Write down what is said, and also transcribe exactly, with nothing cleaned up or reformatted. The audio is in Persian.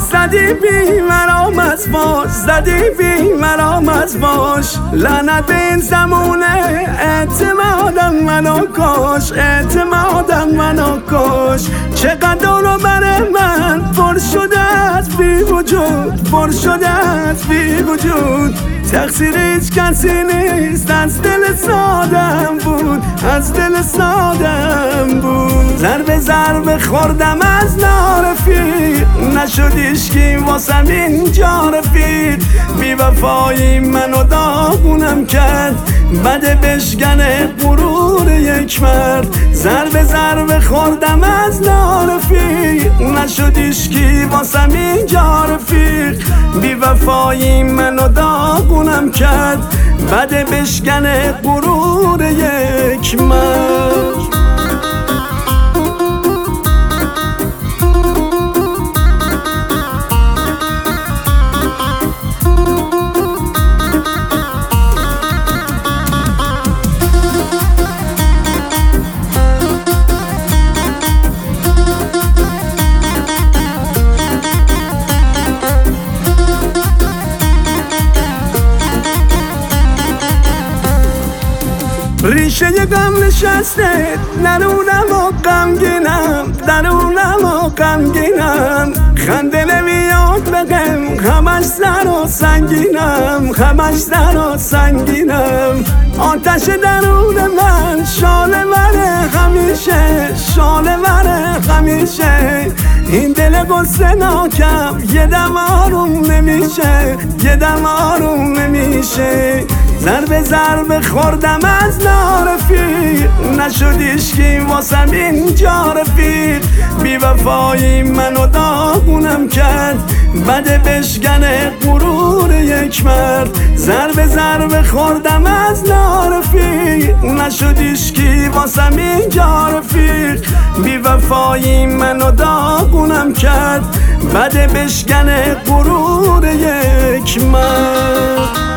زدی بی مرام از باش، زدی بی مرام از باش. لعنت این زمونه اعتمادم منو کش، اعتمادم منو کش. چقدر رو بر من پر شده از بی وجود، پر شده از بی وجود. تقصیر هیچ کسی نیست، از دل سادم بود، از دل سادم بود. ضربه ضربه خوردم از نار رفیق، نشد عشقی واسم اینجا رفیق. بی وفایی منو داغونم کرد، بده بشکنه غرور یک مرد. ضربه ضربه خوردم از نار رفیق، نشد عشقی واسم اینجا رفیق. بی وفایی منو داغونم کرد، بده بشکنه غرور یک مرد. ریشه ی غم نشسته درونم و غمگینم، درونم و غمگینم. خنده نمیاد بگم همش سر و سنگینم، همش سر و سنگینم. آتش درون من شاله وره همیشه، شاله وره همیشه. این دل غصه ناکم یه دم آروم نمیشه، یه دم آروم نمیشه. ضربه ضربه خوردم از نار رفیق، نشد عشقی واسم اینجا رفیق. بی وفایی منو داغونم کرد، بده بشکنه غرور یک مرد. ضربه ضربه خوردم از نار رفیق، نشد عشقی واسم اینجا رفیق. بی وفایی منو داغونم کرد، بده بشکنه غرور یک مرد.